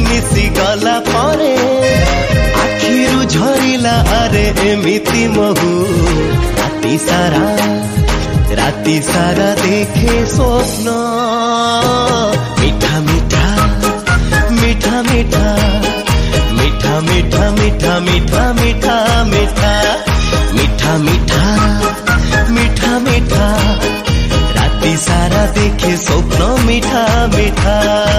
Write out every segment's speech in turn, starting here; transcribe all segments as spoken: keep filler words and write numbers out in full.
मिसी गला परे आखिरु झरिला अरे एमिति महु राति सारा राति सारा देखे स्वप्न मीठा मीठा मीठा मीठा मीठा मीठा मीठा मीठा मीठा मीठा मीठा मीठा मीठा मीठा राति सारा देखे स्वप्न मीठा मीठा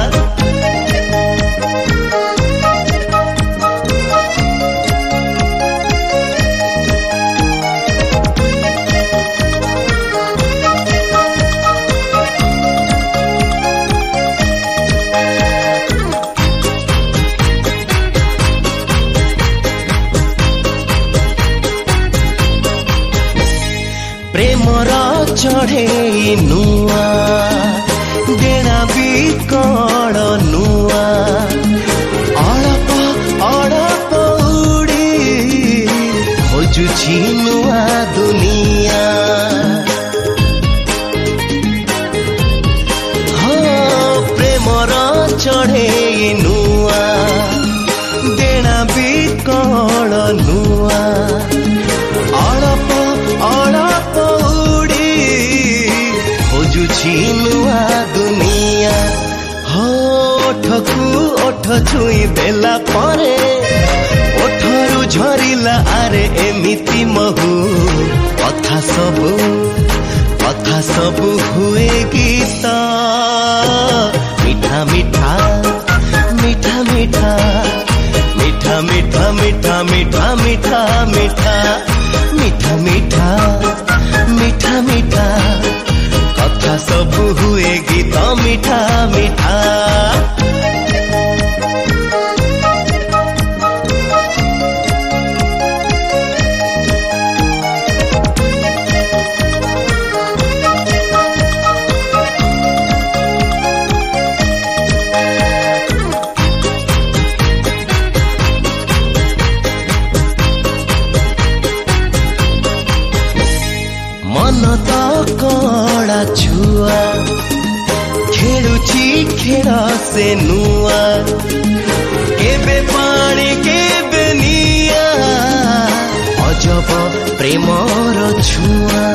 प्रेमर चढ़े नुआ डेणा भी कण नुआ अड़प अड़प उड़ी खोजुछि नुआ दुनिया हाँ प्रेमर चढ़े नुआ डेणा भी कण नुआ अड़प अड़प उड़ी खोजुछि नुआ दुनिया हो ओठकू ओठ छुई देला परे ओठरू झरिला आरे एमिति महु कथा सबु कथा सबु हुए गीत मीठा मीठा मीठा मीठा मीठा मीठा मीठा मीठा मीठा मीठा मीठा मीठा मीठा मीठा कथा सब हुए गीत मीठा मीठा मन तो कड़ा छुआ खेलुची खेल से नुआ केबे पानी केबे निया अजब प्रेमर छुआ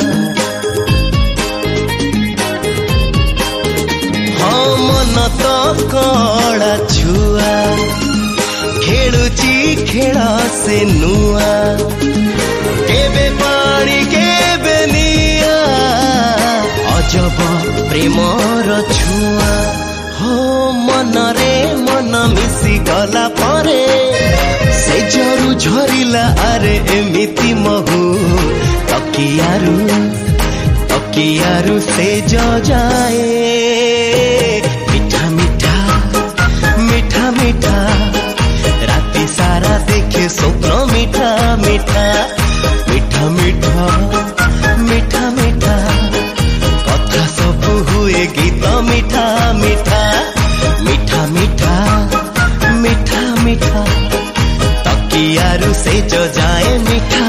हाँ मन तो कड़ा छुआ खेलुची खेल से नुआ केबे पानी केबे निया अजब प्रेमर छुआ हो मन रे मन मिसी गला परे से जरू झरिला अरे एमिति महु तकियारू तकियारू से जो जाए मीठा मीठा मीठा मीठा राति सारा देखे स्वप्न मीठा मीठा मीठा मीठा मीठा मीठा कथा सब हुए गीत मीठा मीठा मीठा मीठा मीठा मीठा तकियारू से जो जाए मीठा